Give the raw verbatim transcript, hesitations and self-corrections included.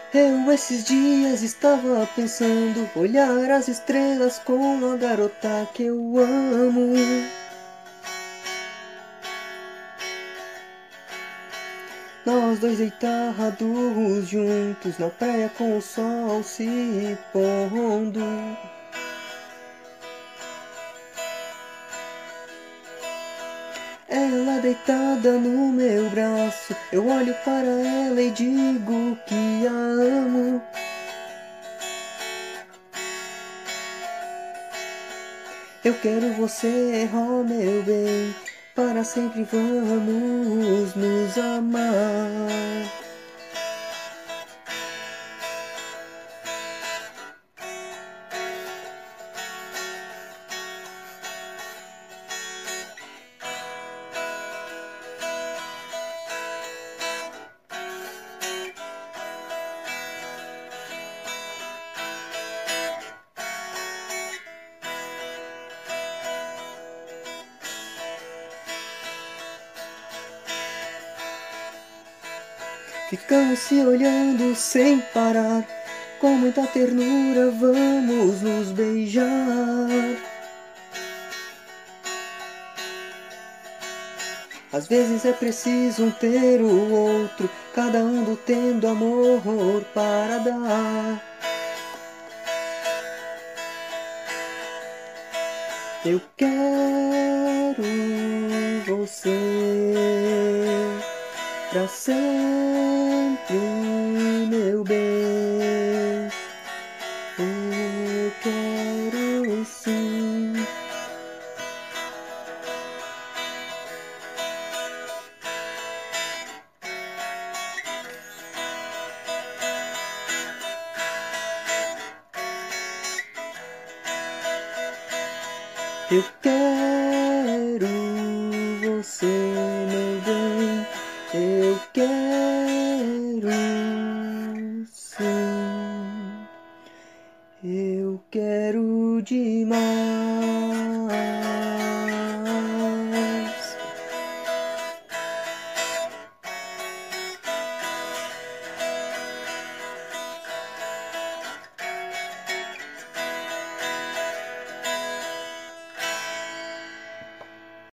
Eu esses dias estava pensando, olhar as estrelas com a garota que eu amo. Nós dois deitados juntos na praia com o sol se pondo. Ela deitada no meu braço, eu olho para ela e digo que a amo. Eu quero você, oh meu bem, para sempre vamos nos amar. Ficamos se olhando sem parar, com muita ternura vamos nos beijar. Às vezes é preciso um ter o outro, cada um tendo amor para dar. Eu quero você pra sempre, meu bem. Eu quero sim. Eu quero você, meu bem. Eu quero